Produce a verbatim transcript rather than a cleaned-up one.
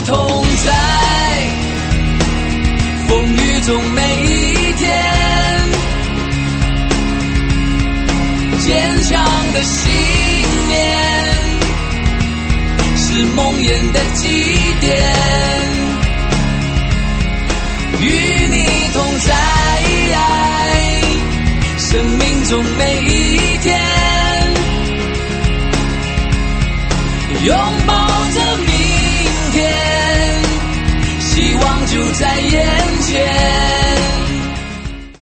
同在，风雨中每一天，坚强的信念是梦魇的基点，与你同在，生命中每一天，拥抱着明天，希望就在眼前。